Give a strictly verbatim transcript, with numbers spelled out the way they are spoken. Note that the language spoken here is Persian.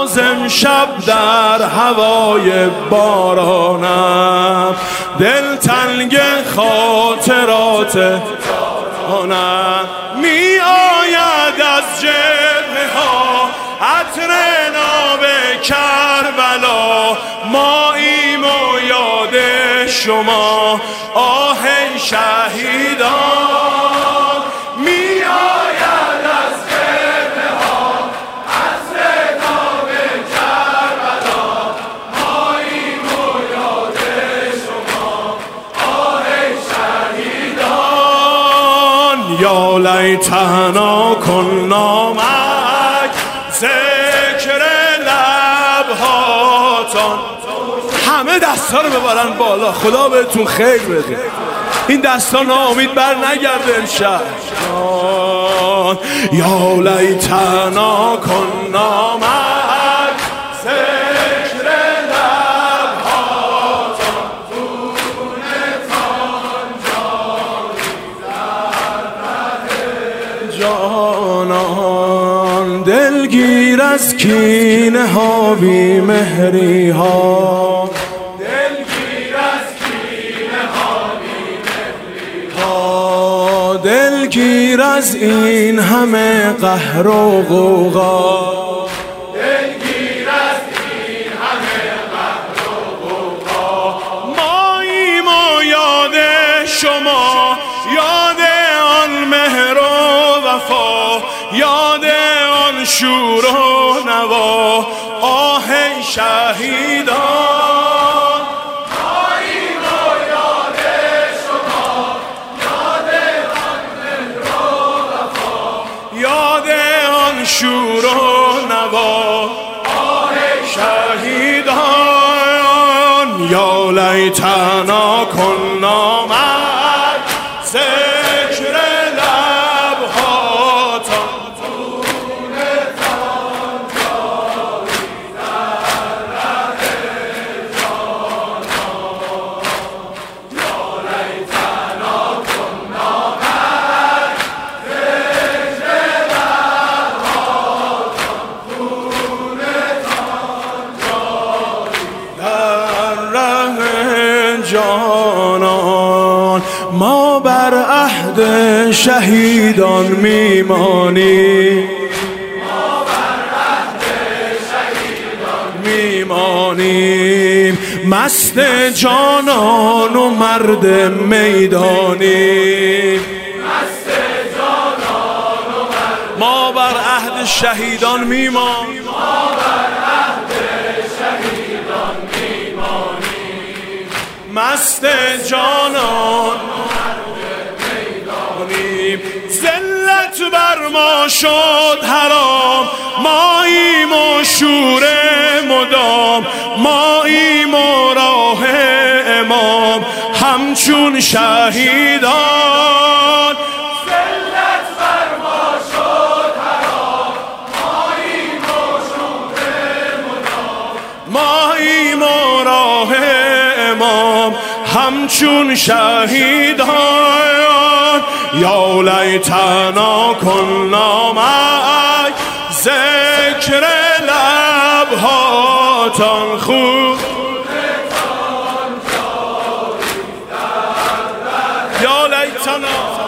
باز امشب در هوای بارانم، دل تنگ خاطرات آنم. می آید از جبهه ها عطر ناب کربلا، ماییم و یاد شما آه شهیدان. می آید از جبهه ها عطر ناب کربلا، ماییم و یاد شما آه شهیدان. یا لیتنا کنا معک ذکر لبهاتان. همه دستا رو ببرن بالا، خدا بهتون خیر بده. این دستا ناامید بر نگرده امشب. یا لیتنا کنا معک ذکر لبهاتان، خونتان جاری در جانان. دلگیر از کینه ها بی مهری ها، دلگیر از کینه ها بی مهری ها، دلگیر از این همه قهر و غوغا، دلگیر از این همه قهر و غوغا. ماییم و یاد شما، یاد آن مهر و وفا، یاد آن شور و نوا آه شهیدان. ماییم و یاد شما، یاد آن مهر و وفا، یاد آن شور و نوا آه شهیدان. یا لیتنا کنا معک ذکر لبهاتان، جانان. ما بر عهد شهیدان میمانیم، ما بر عهد شهیدان میمانیم، مست جانان و مرد میدانیم، مست جانان و مرد. ما بر عهد شهیدان میمانیم، ما بر عهد شهیدان میمانیم، مست جانان میدانیم. ذلت بر ما شد حرام، ماییم و شور مدام، ماییم و راه امام همچون شهیدان. ذلت بر ما شد حرام، ماییم و شور مدام، ماییم و راه امام همچون شهیدان. یا لیتنا کنا معک ذکر لبهاتان، خونتان جاری در ره. یا لیتنا